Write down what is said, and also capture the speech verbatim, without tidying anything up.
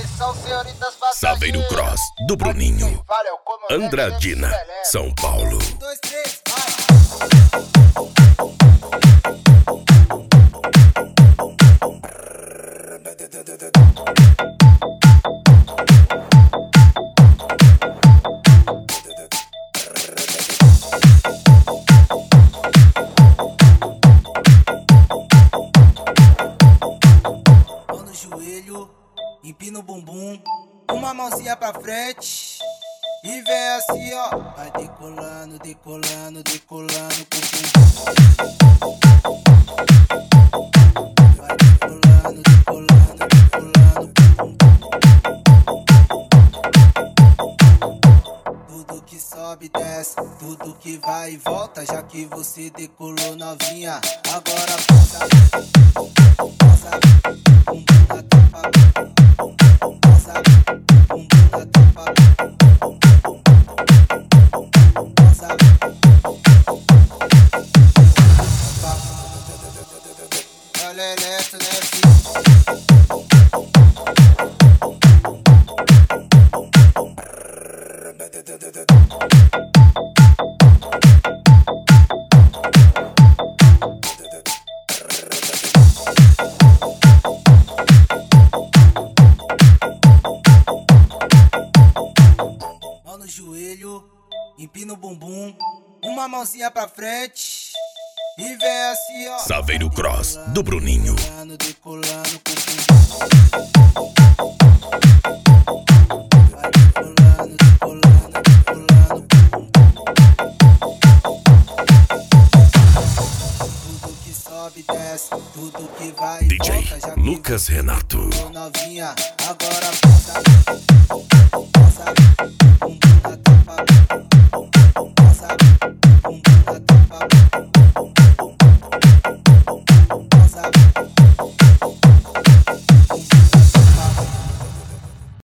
Atenção, senhoritas Saveiro passageiras. Cross, do Bruninho. Valeu, comandante Andradina, M C Pelé. São Paulo. Um, dois, três, vai. Mão no joelho, empina o bumbum, uma mãozinha pra frente e vem assim, ó. Vai decolando, decolando, decolando com o bumbum. Vai decolando, decolando, decolando com o bumbum. Tudo que sobe, desce, tudo que vai e volta. Já que você decolou novinha, agora passa, passa, bumbum da tampa, passa, bumbum da tampa, passa, olha eletro, né, filho? Mão no joelho, empina o bumbum, uma mãozinha pra frente e vem assim, ó. Saveiro Cross, do Bruninho. Decolando, decolando com o bumbum. Vai decolando, decolando, decolando com o bumbum. Tudo que sobe, desce, tudo que vai e D J volta. Já que Lucas Renato. você novinha, agora passa, passa, bumbum da tampa, passa, bumbum da tampa.